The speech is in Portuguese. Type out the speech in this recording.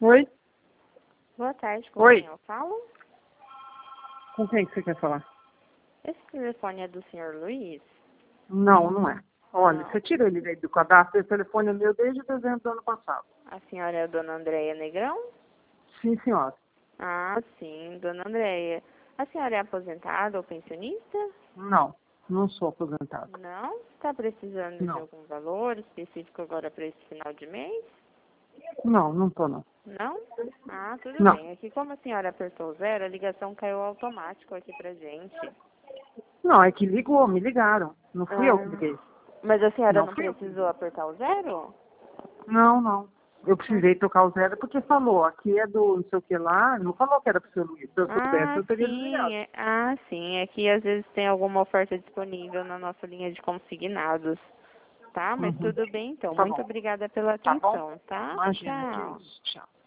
Oi? Boa tarde, com Oi? quem eu falo? Com quem que você quer falar? Esse telefone é do senhor Luiz? Não, não é. Olha, Não. você tira ele daí do cadastro, esse telefone é meu desde dezembro do ano passado. A senhora é a dona Andréia Negrão? Sim, senhora. Ah, sim, dona Andréia. A senhora é aposentada ou pensionista? Não, não sou aposentado. Não? Está precisando de Não. algum valor específico agora para esse final de mês? Não, não tô não. Não? Ah, tudo Não. bem. Aqui como a senhora apertou zero, a ligação caiu automático aqui pra gente. Não, é que ligou, me ligaram. Não fui eu que liguei. Mas a senhora Não não fui eu que precisou liguei. apertar o zero? Não, não. Eu Ah, precisei trocar o zero porque falou, aqui é do não sei o que lá, não falou que era pro seu Luiz. Se eu soubesse, eu teria sim. desligado. Sim. É que às vezes tem alguma oferta disponível na nossa linha de consignados. Tá? Mas Uhum. tudo bem então. Tá Muito bom. obrigada pela Tá bom? atenção, tá? Imagina, que Tchau. isso. Tchau.